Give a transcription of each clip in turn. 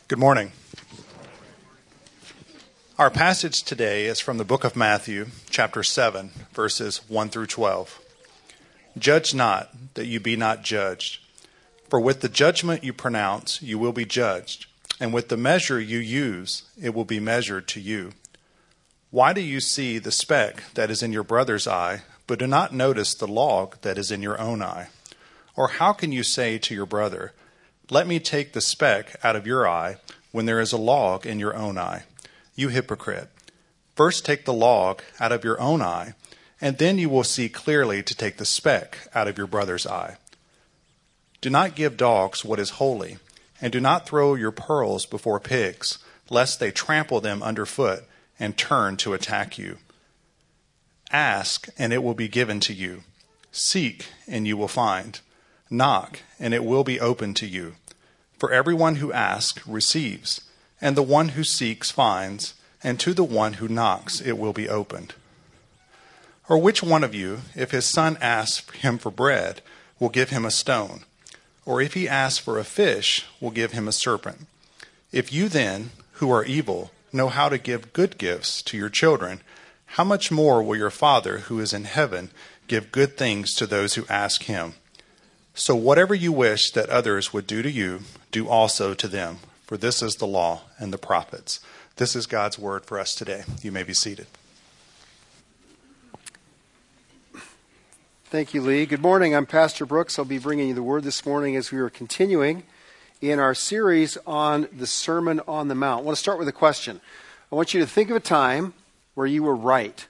Good morning. Our passage today is from the book of Matthew, chapter 7, verses 1 through 12. Judge not, that you be not judged. For with the judgment you pronounce, you will be judged, and with the measure you use, it will be measured to you. Why do you see the speck that is in your brother's eye, but do not notice the log that is in your own eye? Or how can you say to your brother, let me take the speck out of your eye, when there is a log in your own eye? You hypocrite. First take the log out of your own eye, and then you will see clearly to take the speck out of your brother's eye. Do not give dogs what is holy, and do not throw your pearls before pigs, lest they trample them underfoot and turn to attack you. Ask, and it will be given to you. Seek, and you will find. Knock, and it will be opened to you. For everyone who asks receives, and the one who seeks finds, and to the one who knocks it will be opened. Or which one of you, if his son asks him for bread, will give him a stone? Or if he asks for a fish, will give him a serpent? If you then, who are evil, know how to give good gifts to your children, how much more will your Father who is in heaven give good things to those who ask him? So whatever you wish that others would do to you, do also to them. For this is the law and the prophets. This is God's word for us today. You may be seated. Thank you, Lee. Good morning. I'm Pastor Brooks. I'll be bringing you the word this morning as we are continuing in our series on the Sermon on the Mount. I want to start with a question. I want you to think of a time where you were right.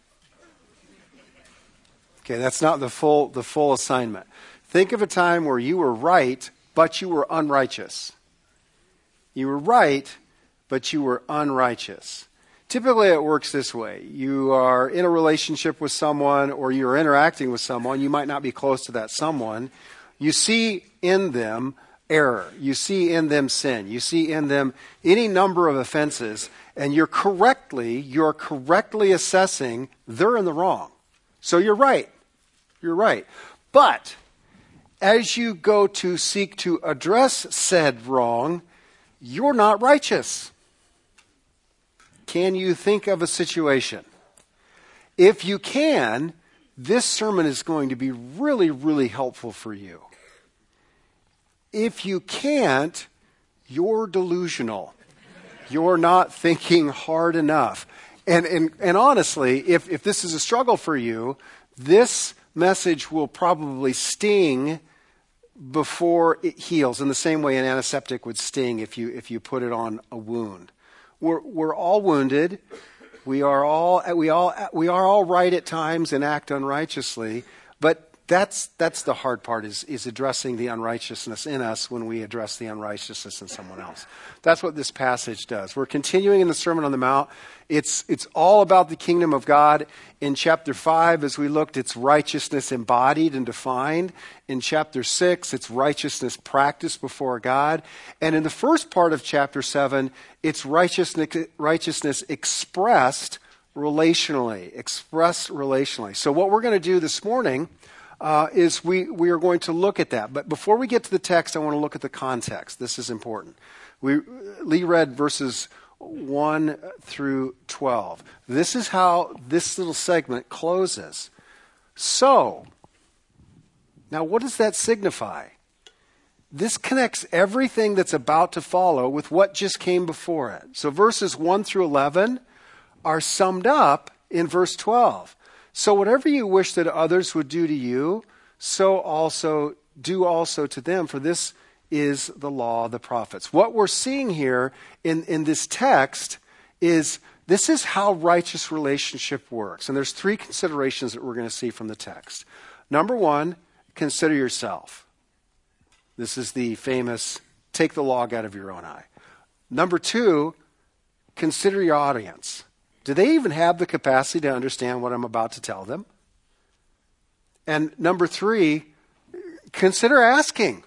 Okay, that's not the full assignment. Think of a time where you were right, but you were unrighteous. You were right, but you were unrighteous. Typically it works this way. You are in a relationship with someone or you're interacting with someone. You might not be close to that someone. You see in them error. You see in them sin. You see in them any number of offenses, and you're correctly assessing they're in the wrong. So you're right. You're right. But as you go to seek to address said wrong, you're not righteous. Can you think of a situation? If you can, this sermon is going to be really, really helpful for you. If you can't, you're delusional. You're not thinking hard enough. And honestly, if this is a struggle for you, this message will probably sting before it heals, in the same way an antiseptic would sting if you put it on a wound. We're all wounded. We are all right at times and act unrighteously, but that's the hard part is addressing the unrighteousness in us when we address the unrighteousness in someone else. That's what this passage does. We're continuing in the Sermon on the Mount. It's all about the kingdom of God. In chapter 5, as we looked, it's righteousness embodied and defined. In chapter 6, it's righteousness practiced before God. And in the first part of chapter 7, it's righteousness expressed relationally. So what we're going to do this morning is we are going to look at that. But before we get to the text, I want to look at the context. This is important. Lee read verses 1 through 12. This is how this little segment closes. So, now what does that signify? This connects everything that's about to follow with what just came before it. So verses 1 through 11 are summed up in verse 12. So whatever you wish that others would do to you, so also do also to them, for this is the law of the prophets. What we're seeing here in this text is this is how righteous relationship works. And there's three considerations that we're going to see from the text. Number one, consider yourself. This is the famous take the log out of your own eye. Number two, consider your audience. Do they even have the capacity to understand what I'm about to tell them? And number three, consider asking.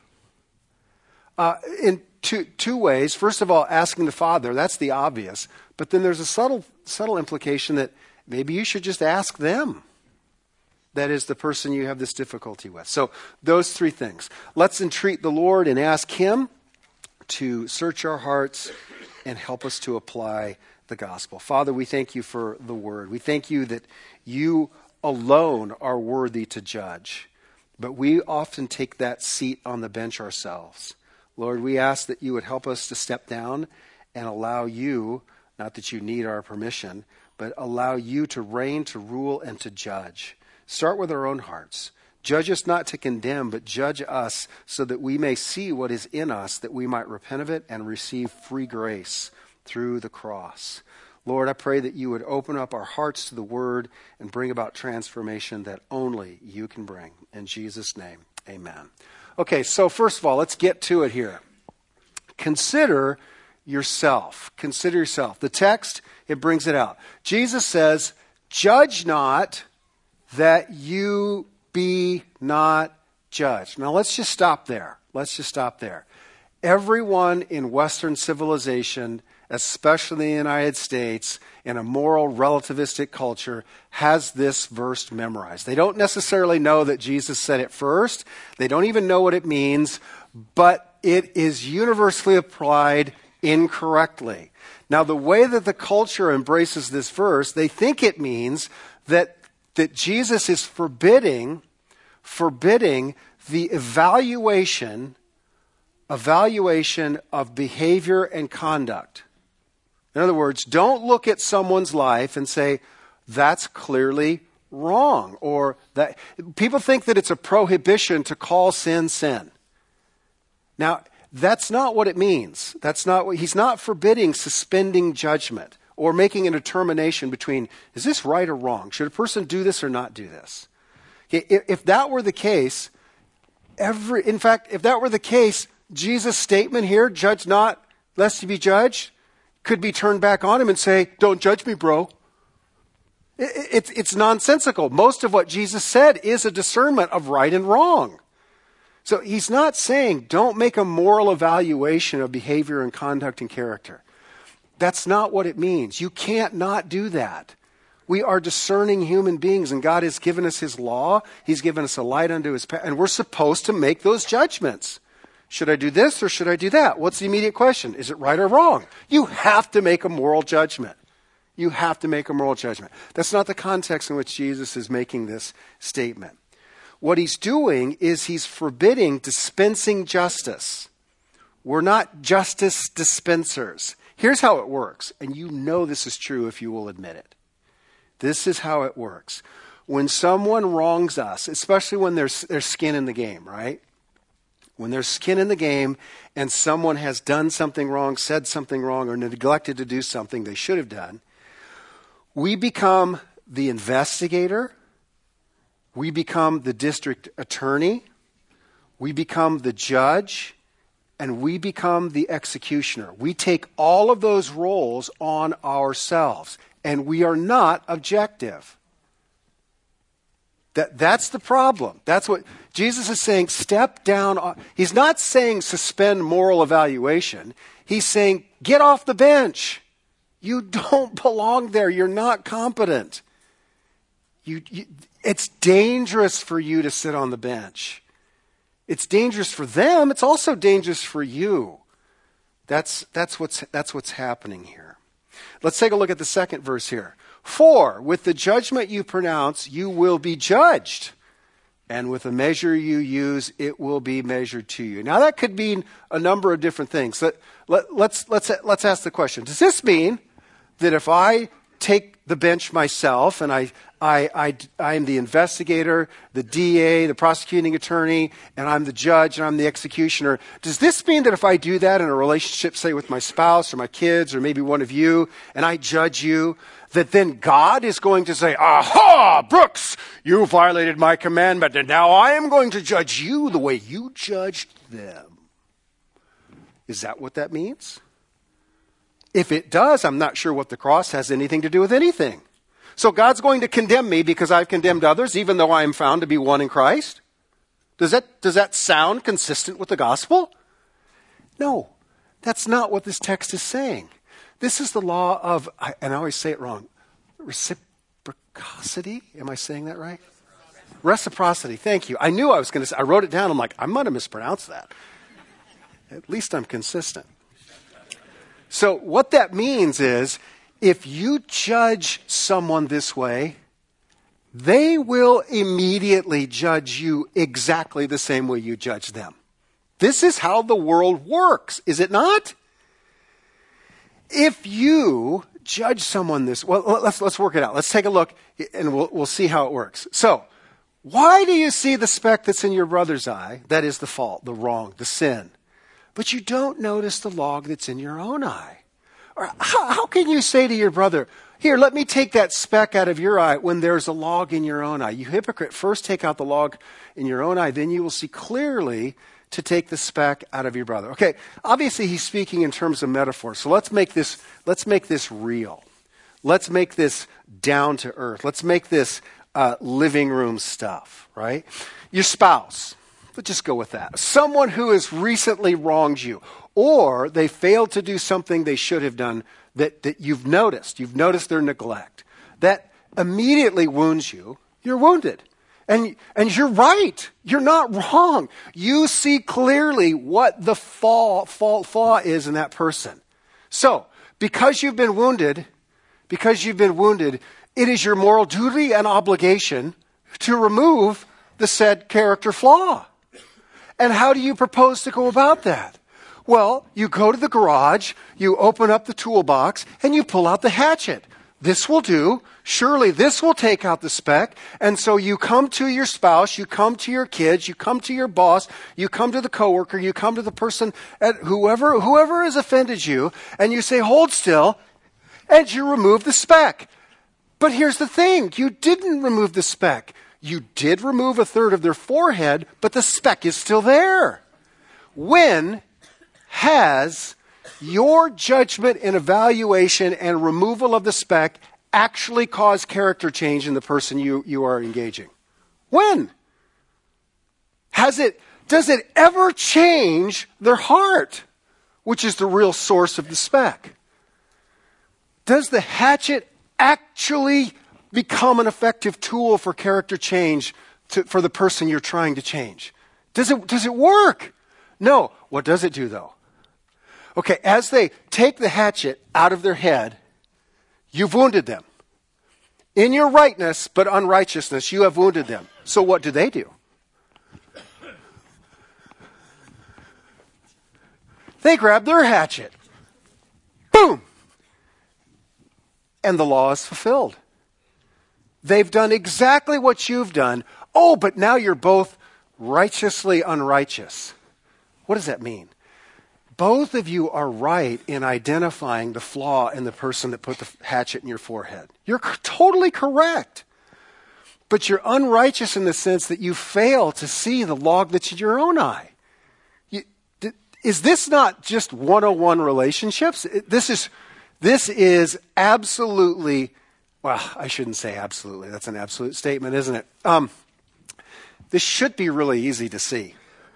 In two ways. First of all, asking the Father. That's the obvious. But then there's a subtle implication that maybe you should just ask them. That is the person you have this difficulty with. So those three things. Let's entreat the Lord and ask Him to search our hearts and help us to apply the gospel. Father, we thank you for the word. We thank you that you alone are worthy to judge, but we often take that seat on the bench ourselves. Lord, we ask that you would help us to step down and allow you, not that you need our permission, but allow you to reign, to rule, and to judge. Start with our own hearts. Judge us not to condemn, but judge us so that we may see what is in us, that we might repent of it and receive free grace through the cross. Lord, I pray that you would open up our hearts to the word and bring about transformation that only you can bring. In Jesus' name, amen. Okay, so first of all, let's get to it here. Consider yourself. Consider yourself. The text, it brings it out. Jesus says, judge not that you be not judged. Now let's just stop there. Everyone in Western civilization, especially in the United States, in a moral relativistic culture, has this verse memorized. They don't necessarily know that Jesus said it first. They don't even know what it means, but it is universally applied incorrectly. Now, the way that the culture embraces this verse, they think it means that Jesus is forbidding the evaluation of behavior and conduct. In other words, don't look at someone's life and say, that's clearly wrong. Or that people think that it's a prohibition to call sin, sin. Now, that's not what it means. He's not forbidding suspending judgment or making a determination between, is this right or wrong? Should a person do this or not do this? Okay, if that were the case, Jesus' statement here, judge not lest you be judged, could be turned back on him and say, don't judge me, bro. It's nonsensical. Most of what Jesus said is a discernment of right and wrong. So he's not saying don't make a moral evaluation of behavior and conduct and character. That's not what it means. You can't not do that. We are discerning human beings, and God has given us his law. He's given us a light unto his path, and we're supposed to make those judgments. Should I do this or should I do that? What's the immediate question? Is it right or wrong? You have to make a moral judgment. That's not the context in which Jesus is making this statement. What he's doing is he's forbidding dispensing justice. We're not justice dispensers. Here's how it works, and you know this is true if you will admit it. This is how it works. When someone wrongs us, especially when there's skin in the game, right? When there's skin in the game and someone has done something wrong, said something wrong, or neglected to do something they should have done, we become the investigator, we become the district attorney, we become the judge, and we become the executioner. We take all of those roles on ourselves, and we are not objective. That's the problem. That's what Jesus is saying. Step down. He's not saying suspend moral evaluation. He's saying get off the bench. You don't belong there. You're not competent. It's dangerous for you to sit on the bench. It's dangerous for them. It's also dangerous for you. That's what's happening here. Let's take a look at the second verse here. For with the judgment you pronounce, you will be judged. And with the measure you use, it will be measured to you. Now that could mean a number of different things. Let's ask the question. Does this mean that if I take the bench myself and I'm the investigator, the DA, the prosecuting attorney, and I'm the judge and I'm the executioner, does this mean that if I do that in a relationship, say with my spouse or my kids or maybe one of you, and I judge you, that then God is going to say, aha, Brooks, you violated my commandment, and now I am going to judge you the way you judged them? Is that what that means? If it does, I'm not sure what the cross has anything to do with anything. So God's going to condemn me because I've condemned others, even though I am found to be one in Christ? Does that sound consistent with the gospel? No, that's not what this text is saying. This is the law of, and I always say it wrong, reciprocity. Am I saying that right? Reciprocity. Thank you. I knew I was going to say, I wrote it down. I'm like, I might have mispronounced that. At least I'm consistent. So what that means is, if you judge someone this way, they will immediately judge you exactly the same way you judge them. This is how the world works, is it not? If you judge someone let's work it out. Let's take a look and we'll see how it works. So, why do you see the speck that's in your brother's eye? That is the fault, the wrong, the sin. But you don't notice the log that's in your own eye. Or how can you say to your brother, here, let me take that speck out of your eye when there's a log in your own eye? You hypocrite, first take out the log in your own eye, then you will see clearly to take the speck out of your brother. Okay, obviously he's speaking in terms of metaphor. So let's make this real. Let's make this down to earth. Let's make this living room stuff, right? Your spouse. Let's just go with that. Someone who has recently wronged you, or they failed to do something they should have done that you've noticed. You've noticed their neglect. That immediately wounds you. You're wounded. And you're right. You're not wrong. You see clearly what the flaw is in that person. So, because you've been wounded, it is your moral duty and obligation to remove the said character flaw. And how do you propose to go about that? Well, you go to the garage, you open up the toolbox, and you pull out the hatchet. This will do. Surely this will take out the speck. And so you come to your spouse, you come to your kids, you come to your boss, you come to the coworker, you come to the person at whoever has offended you, and you say, hold still, and you remove the speck. But here's the thing, you didn't remove the speck. You did remove a third of their forehead, but the speck is still there. When has your judgment and evaluation and removal of the speck actually caused character change in the person you are engaging? When? Does it ever change their heart, which is the real source of the speck? Does the hatchet actually become an effective tool for character change for the person you're trying to change? Does it work? No. What does it do, though? Okay, as they take the hatchet out of their head, you've wounded them. In your rightness, but unrighteousness, you have wounded them. So what do? They grab their hatchet. Boom! And the law is fulfilled. They've done exactly what you've done. Oh, but now you're both righteously unrighteous. What does that mean? Both of you are right in identifying the flaw in the person that put the hatchet in your forehead. You're totally correct. But you're unrighteous in the sense that you fail to see the log that's in your own eye. Is this not just 101 relationships? This is absolutely, well, I shouldn't say absolutely. That's an absolute statement, isn't it? This should be really easy to see.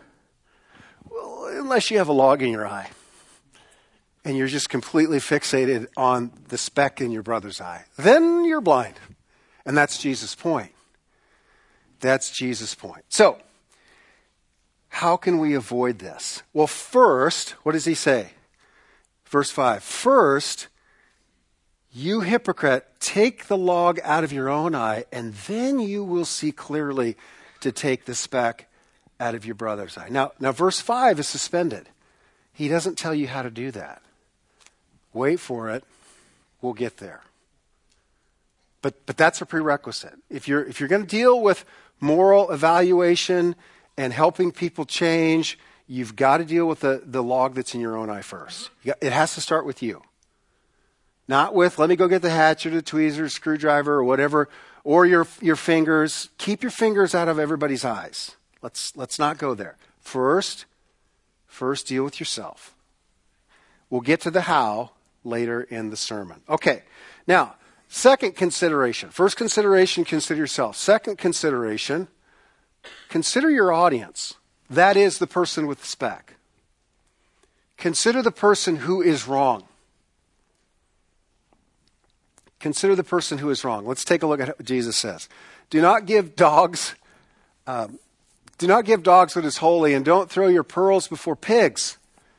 Well, unless you have a log in your eye and you're just completely fixated on the speck in your brother's eye. Then you're blind. And that's Jesus' point. That's Jesus' point. So, how can we avoid this? Well, first, what does he say? Verse 5. First, you hypocrite, take the log out of your own eye, and then you will see clearly to take the speck out of your brother's eye. Now verse 5 is suspended. He doesn't tell you how to do that. Wait for it. We'll get there. But that's a prerequisite. If you're going to deal with moral evaluation and helping people change, you've got to deal with the log that's in your own eye first. It has to start with you. Not with, let me go get the hatchet or the tweezer, screwdriver or whatever, or your fingers. Keep your fingers out of everybody's eyes. Let's not go there. First deal with yourself. We'll get to the how later in the sermon. Okay, now, second consideration. First consideration, consider yourself. Second consideration, consider your audience. That is the person with the speck. Consider the person who is wrong. Consider the person who is wrong. Let's take a look at what Jesus says. Do not give dogs what is holy, and don't throw your pearls before pigs,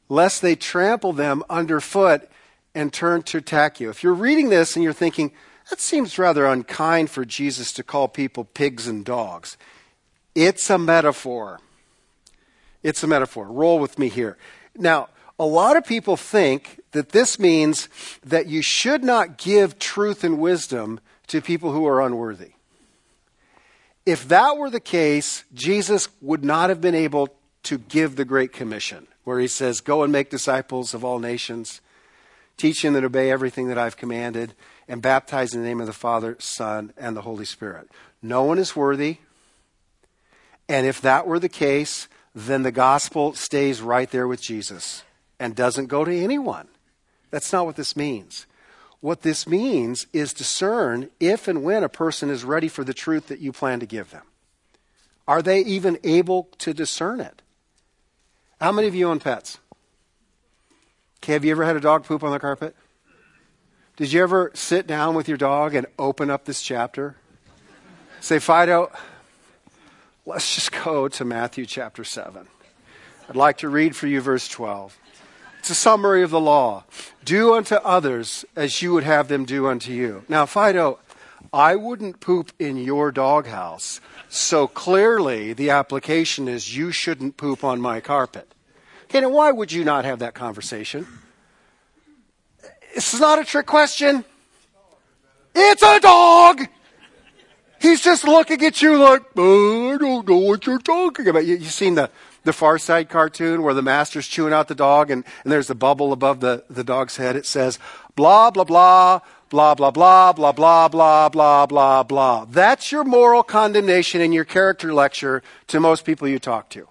lest they trample them underfoot and turn to attack you. If you're reading this and you're thinking, that seems rather unkind for Jesus to call people pigs and dogs, it's a metaphor. It's a metaphor. Roll with me here. Now, a lot of people think that this means that you should not give truth and wisdom to people who are unworthy. If that were the case, Jesus would not have been able to give the Great Commission, where he says, go and make disciples of all nations, teaching them to obey everything that I've commanded, and baptize in the name of the Father, Son, and the Holy Spirit. No one is worthy. And if that were the case, then the gospel stays right there with Jesus and doesn't go to anyone. That's not what this means. What this means is discern if and when a person is ready for the truth that you plan to give them. Are they even able to discern it? How many of you own pets? Okay, have you ever had a dog poop on the carpet? Did you ever sit down with your dog and open up this chapter? Say, Fido, let's just go to Matthew chapter 7. I'd like to read for you verse 12. It's a summary of the law. Do unto others as you would have them do unto you. Now, Fido, I wouldn't poop in your doghouse, so clearly the application is you shouldn't poop on my carpet. Okay, now why would you not have that conversation? This is not a trick question. It's a dog! He's just looking at you like, oh, I don't know what you're talking about. You've seen the Far Side cartoon where the master's chewing out the dog and there's a bubble above the dog's head. It says, blah, blah, blah, blah, blah, blah, blah, blah, blah, blah, blah, blah. That's your moral condemnation in your character lecture to most people you talk to.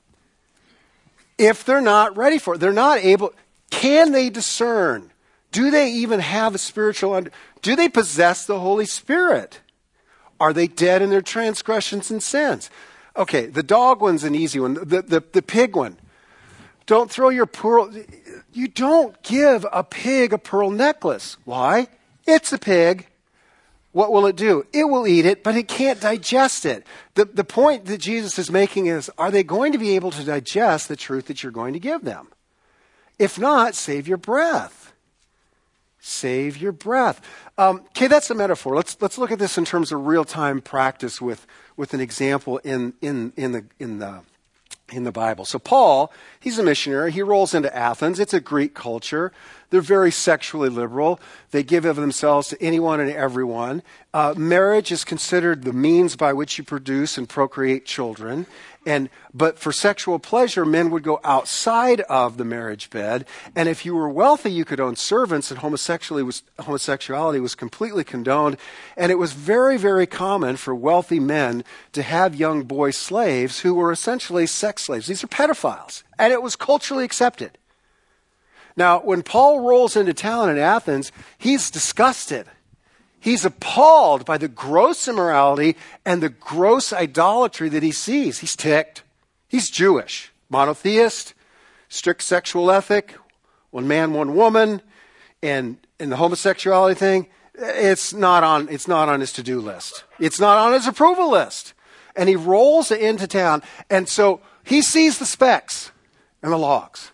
If they're not ready for it, they're not able, can they discern? Do they even have a spiritual, do they possess the Holy Spirit? Are they dead in their transgressions and sins? Okay, the dog one's an easy one. The pig one. Don't throw your pearl. You don't give a pig a pearl necklace. Why? It's a pig. What will it do? It will eat it, but it can't digest it. The point that Jesus is making is, are they going to be able to digest the truth that you're going to give them? If not, save your breath. Save your breath. Okay, that's a metaphor. Let's look at this in terms of real-time practice with an example in the Bible. So Paul, he's a missionary. He rolls into Athens. It's a Greek culture. They're very sexually liberal. They give of themselves to anyone and everyone. Marriage is considered the means by which you produce and procreate children. But for sexual pleasure, men would go outside of the marriage bed. And if you were wealthy, you could own servants, and homosexuality was completely condoned. And it was very, very common for wealthy men to have young boy slaves who were essentially sex slaves. These are pedophiles. And it was culturally accepted. Now, when Paul rolls into town in Athens, he's disgusted. He's appalled by the gross immorality and the gross idolatry that he sees. He's ticked. He's Jewish, monotheist, strict sexual ethic, one man, one woman, and the homosexuality thing. It's not on his to-do list. It's not on his approval list. And he rolls into town, and so he sees the specks and the logs.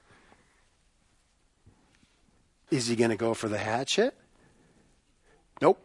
Is he going to go for the hatchet? Nope.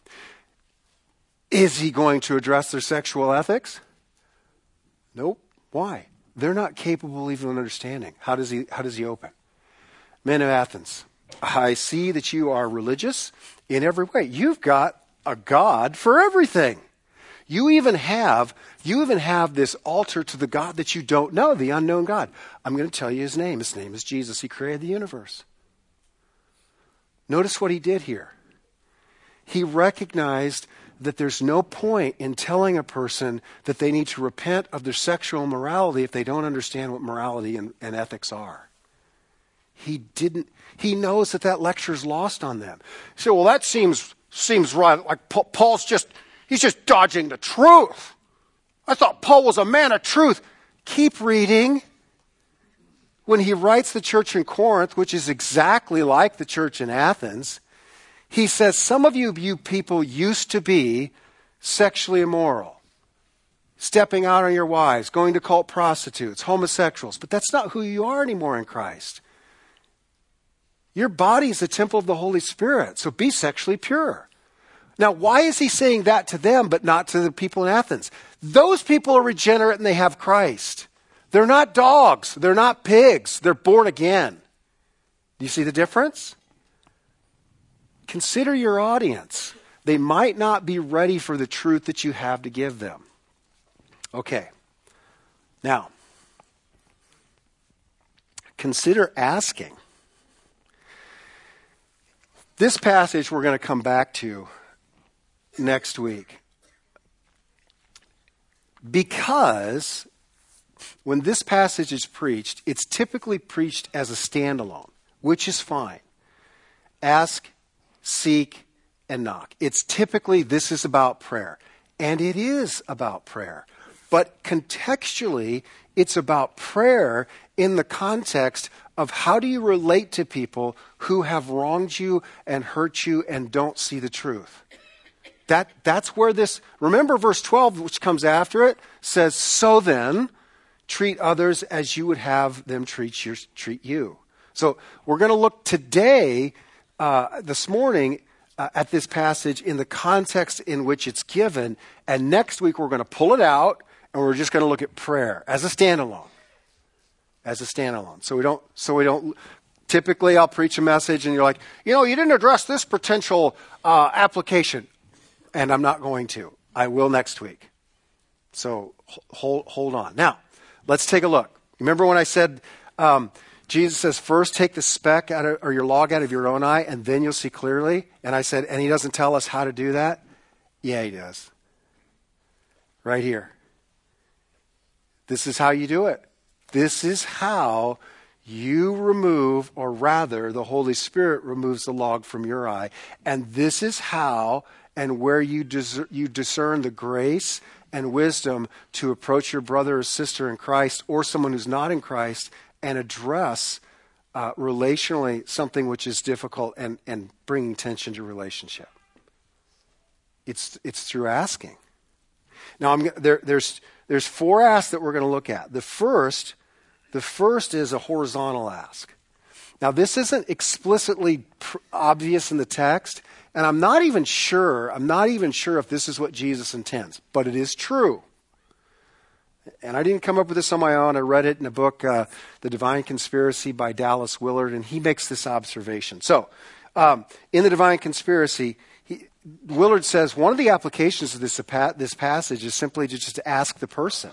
Is he going to address their sexual ethics? Nope. Why? They're not capable even of understanding. How does he open? Men of Athens, I see that you are religious in every way. You've got a God for everything. You even have this altar to the God that you don't know, the unknown God. I'm going to tell you his name. His name is Jesus. He created the universe. Notice what he did here. He recognized that there's no point in telling a person that they need to repent of their sexual immorality if they don't understand what morality and ethics are. He knows that lecture's lost on them. You say, well, that seems right. Like Paul's he's just dodging the truth. I thought Paul was a man of truth. Keep reading. When he writes the church in Corinth, which is exactly like the church in Athens, he says, some of you people used to be sexually immoral. stepping out on your wives, going to cult prostitutes, homosexuals. But that's not who you are anymore in Christ. Your body is the temple of the Holy Spirit, so be sexually pure. Now, why is he saying that to them but not to the people in Athens? Those people are regenerate and they have Christ. They're not dogs. They're not pigs. They're born again. Do you see the difference? Consider your audience. They might not be ready for the truth that you have to give them. Okay. Now, consider asking. This passage we're going to come back to next week. Because when this passage is preached, it's typically preached as a standalone, which is fine. Ask, seek, and knock. It's typically, this is about prayer. And it is about prayer. But contextually, it's about prayer in the context of how do you relate to people who have wronged you and hurt you and don't see the truth. That's where this, remember verse 12, which comes after it, says, so then, treat others as you would have them treat you. So we're going to look today, this morning, at this passage in the context in which it's given. And next week we're going to pull it out and we're just going to look at prayer as a standalone. So we don't, typically I'll preach a message and you're like, you didn't address this potential application. And I'm not going to. I will next week. So hold on. Now, let's take a look. Remember when I said, Jesus says, first take the speck out of, or your log out of your own eye, and then you'll see clearly. And I said, and he doesn't tell us how to do that? Yeah, he does. Right here. This is how you do it. This is how you remove, or rather, the Holy Spirit removes the log from your eye. And this is how and where you discern the grace and wisdom to approach your brother or sister in Christ or someone who's not in Christ and address relationally something which is difficult and bringing tension to relationship. It's through asking. Now, there's 4 asks that we're going to look at. The first is a horizontal ask. Now, this isn't explicitly obvious in the text, and I'm not even sure if this is what Jesus intends, but it is true. And I didn't come up with this on my own. I read it in a book, The Divine Conspiracy by Dallas Willard, and he makes this observation. So, in The Divine Conspiracy, Willard says one of the applications of this passage is simply to just ask the person.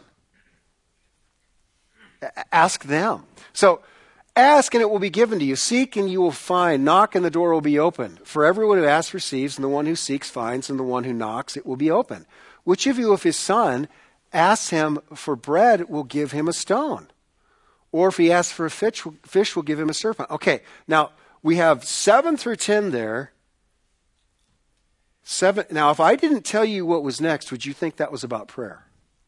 Ask them. So, ask and it will be given to you. Seek and you will find. Knock and the door will be open. For everyone who asks receives, and the one who seeks finds, and the one who knocks it will be open. Which of you, if his son asks him for bread, will give him a stone? Or if he asks for a fish will give him a serpent? Okay, now we have 7 through 10 there. 7. Now, if I didn't tell you what was next, would you think that was about prayer?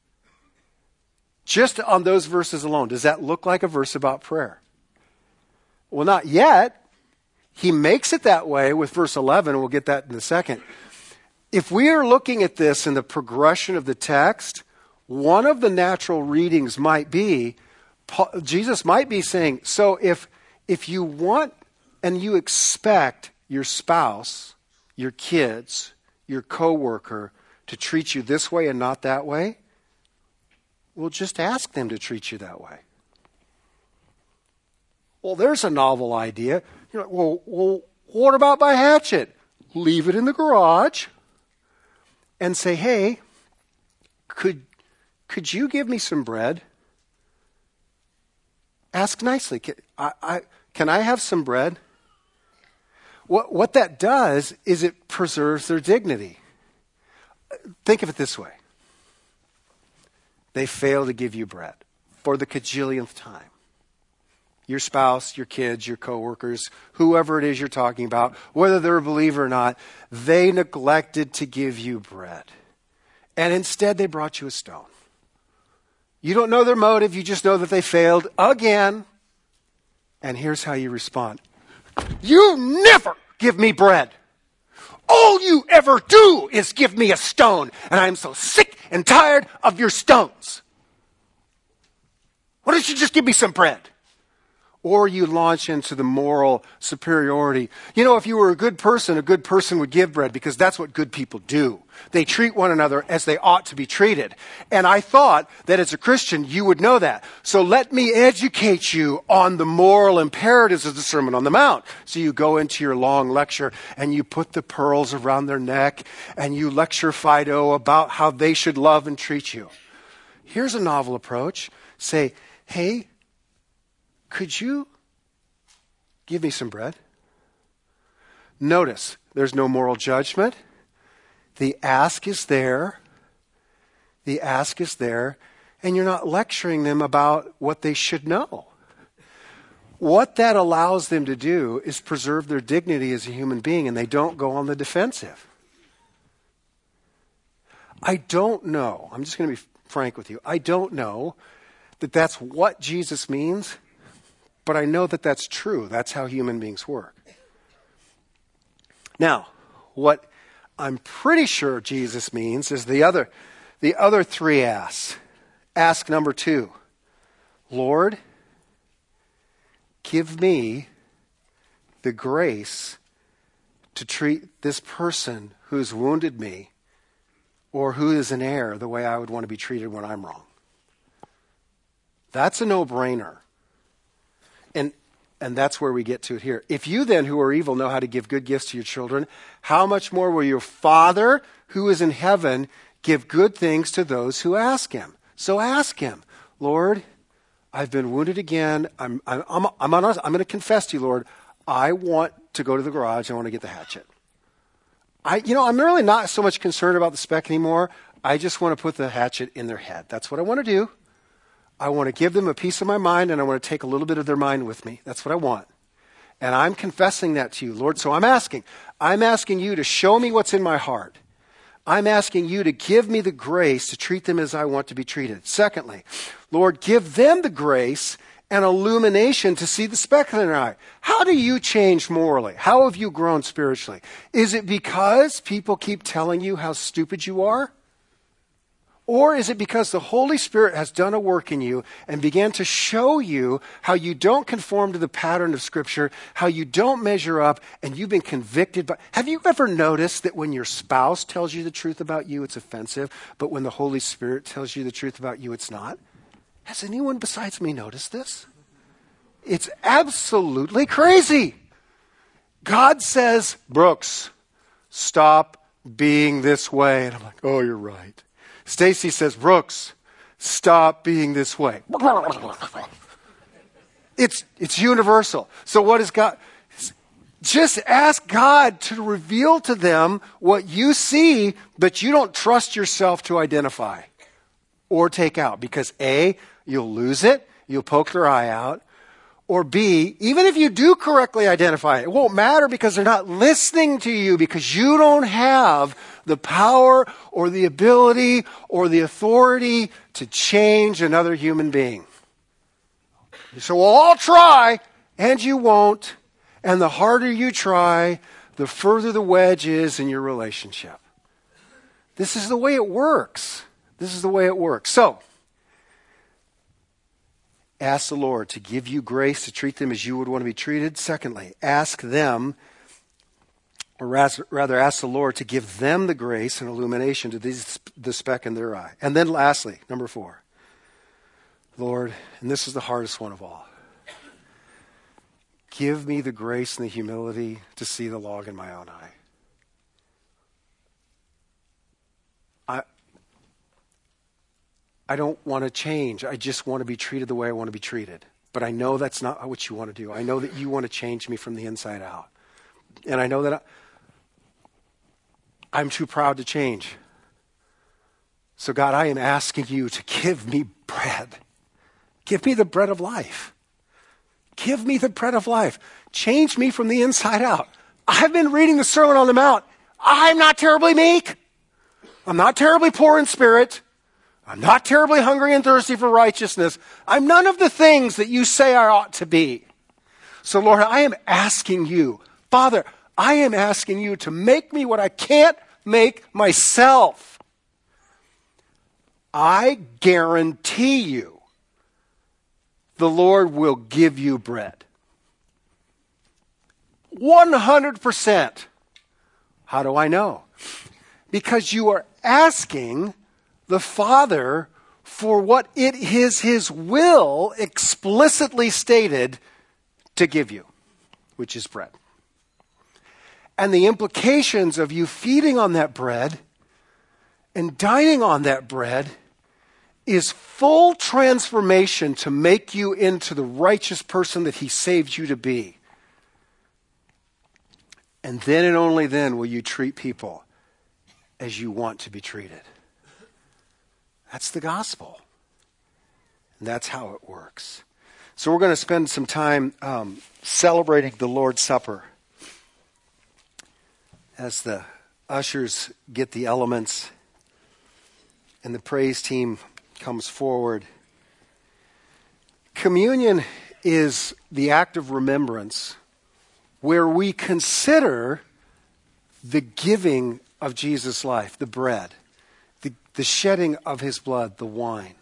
Just on those verses alone, does that look like a verse about prayer? Well, not yet. He makes it that way with verse 11, and we'll get that in a second. If we are looking at this in the progression of the text, one of the natural readings might be, Jesus might be saying, so if you want and you expect your spouse, your kids, your coworker to treat you this way and not that way, well, just ask them to treat you that way. Well, there's a novel idea. You're like, well, what about my hatchet? Leave it in the garage and say, hey, could you give me some bread? Ask nicely. Can I have some bread? What that does is it preserves their dignity. Think of it this way. They fail to give you bread for the cajillionth time. Your spouse, your kids, your coworkers, whoever it is you're talking about, whether they're a believer or not, they neglected to give you bread. And instead they brought you a stone. You don't know their motive, you just know that they failed again. And here's how you respond. You never give me bread. all you ever do is give me a stone, and I'm so sick and tired of your stones. Why don't you just give me some bread? Or you launch into the moral superiority. You know, if you were a good person would give bread because that's what good people do. They treat one another as they ought to be treated. And I thought that as a Christian, you would know that. So let me educate you on the moral imperatives of the Sermon on the Mount. So you go into your long lecture and you put the pearls around their neck and you lecture Fido about how they should love and treat you. Here's a novel approach. Say, hey, could you give me some bread? Notice, there's no moral judgment. The ask is there. The ask is there. And you're not lecturing them about what they should know. What that allows them to do is preserve their dignity as a human being, and they don't go on the defensive. I don't know. I'm just going to be frank with you. I don't know that that's what Jesus means. But I know that that's true. That's how human beings work. Now, what I'm pretty sure Jesus means is the other three asks. Ask number 2, Lord, give me the grace to treat this person who's wounded me or who is an heir the way I would want to be treated when I'm wrong. That's a no-brainer. And that's where we get to it here. If you then, who are evil, know how to give good gifts to your children, how much more will your Father who is in heaven give good things to those who ask him? So ask him, Lord, I've been wounded again. I'm going to confess to you, Lord, I want to go to the garage. I want to get the hatchet. I'm really not so much concerned about the speck anymore. I just want to put the hatchet in their head. That's what I want to do. I want to give them a piece of my mind, and I want to take a little bit of their mind with me. That's what I want. And I'm confessing that to you, Lord. So I'm asking you to show me what's in my heart. I'm asking you to give me the grace to treat them as I want to be treated. Secondly, Lord, give them the grace and illumination to see the speck in their eye. How do you change morally? How have you grown spiritually? Is it because people keep telling you how stupid you are? Or is it because the Holy Spirit has done a work in you and began to show you how you don't conform to the pattern of Scripture, how you don't measure up, and you've been convicted by... Have you ever noticed that when your spouse tells you the truth about you, it's offensive, but when the Holy Spirit tells you the truth about you, it's not? Has anyone besides me noticed this? It's absolutely crazy. God says, Brooks, stop being this way. And I'm like, oh, you're right. Stacy says, Brooks, stop being this way. It's universal. So what is God? Just ask God to reveal to them what you see, but you don't trust yourself to identify or take out. Because A, you'll lose it. You'll poke their eye out. Or B, even if you do correctly identify it, it won't matter because they're not listening to you because you don't have the power or the ability or the authority to change another human being. So we'll all try, and you won't. And the harder you try, the further the wedge is in your relationship. This is the way it works. This is the way it works. So, ask the Lord to give you grace to treat them as you would want to be treated. Secondly, ask them, or rather ask the Lord to give them the grace and illumination to the speck in their eye. And then lastly, number 4, Lord, and this is the hardest one of all, give me the grace and the humility to see the log in my own eye. I don't want to change. I just want to be treated the way I want to be treated. But I know that's not what you want to do. I know that you want to change me from the inside out. And I know that I'm too proud to change. So God, I am asking you to give me bread. Give me the bread of life. Give me the bread of life. Change me from the inside out. I've been reading the Sermon on the Mount. I'm not terribly meek. I'm not terribly poor in spirit. I'm not terribly hungry and thirsty for righteousness. I'm none of the things that you say I ought to be. So Lord, I am asking you, Father, I am asking you to make me what I can't make myself. I guarantee you the Lord will give you bread. 100%. How do I know? Because you are asking the Father for what it is His will explicitly stated to give you, which is bread. And the implications of you feeding on that bread and dining on that bread is full transformation to make you into the righteous person that He saved you to be. And then and only then will you treat people as you want to be treated. That's the gospel. And that's how it works. So we're going to spend some time celebrating the Lord's Supper. As the ushers get the elements and the praise team comes forward. Communion is the act of remembrance where we consider the giving of Jesus' life, the bread, the shedding of His blood, the wine.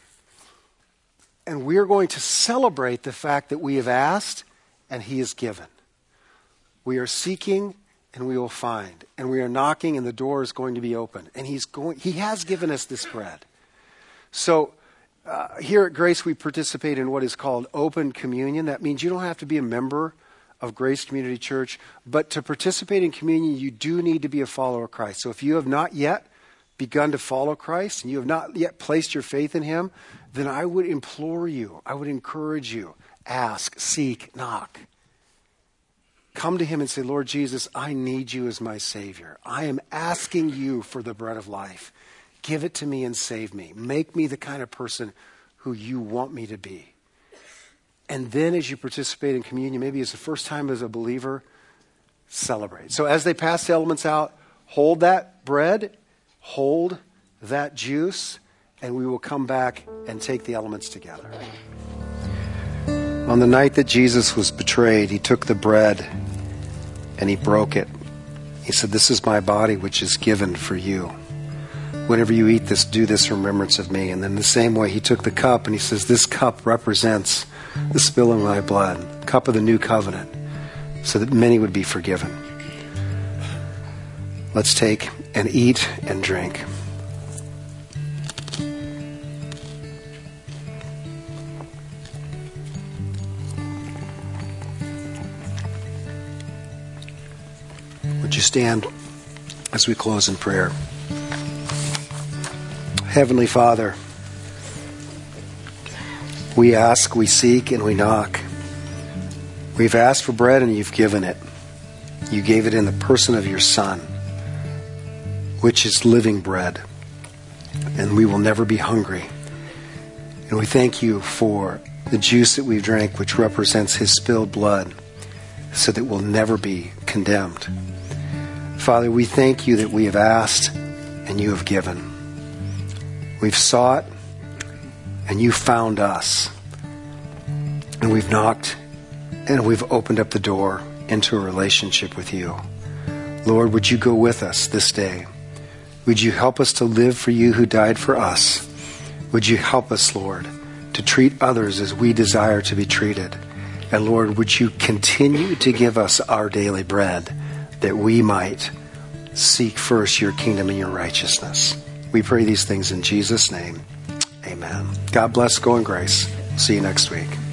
And we're going to celebrate the fact that we have asked and He has given. We are seeking and we will find. And we are knocking and the door is going to be open. And He has given us this bread. So here at Grace we participate in what is called open communion. That means you don't have to be a member of Grace Community Church. But to participate in communion, you do need to be a follower of Christ. So if you have not yet begun to follow Christ and you have not yet placed your faith in Him, then I would implore you, I would encourage you, ask, seek, knock. Come to Him and say, Lord Jesus, I need you as my Savior. I am asking you for the bread of life. Give it to me and save me. Make me the kind of person who you want me to be. And then as you participate in communion, maybe it's the first time as a believer, celebrate. So as they pass the elements out, hold that bread, hold that juice, and we will come back and take the elements together. On the night that Jesus was betrayed, He took the bread and He broke it. He said, this is my body which is given for you. Whenever you eat this, do this in remembrance of me. And then the same way He took the cup and He says, this cup represents the spilling of my blood, cup of the new covenant, so that many would be forgiven. Let's take and eat and drink. Would you stand as we close in prayer? Heavenly Father, we ask, we seek, and we knock. We've asked for bread and you've given it. You gave it in the person of your Son, which is living bread. And we will never be hungry. And we thank you for the juice that we've drank, which represents His spilled blood, so that we'll never be condemned. Father, we thank you that we have asked and you have given. We've sought and you found us. And we've knocked and we've opened up the door into a relationship with you. Lord, would you go with us this day? Would you help us to live for you who died for us? Would you help us, Lord, to treat others as we desire to be treated? And Lord, would you continue to give us our daily bread that we might seek first your kingdom and your righteousness. We pray these things in Jesus' name. Amen. God bless. Go in grace. See you next week.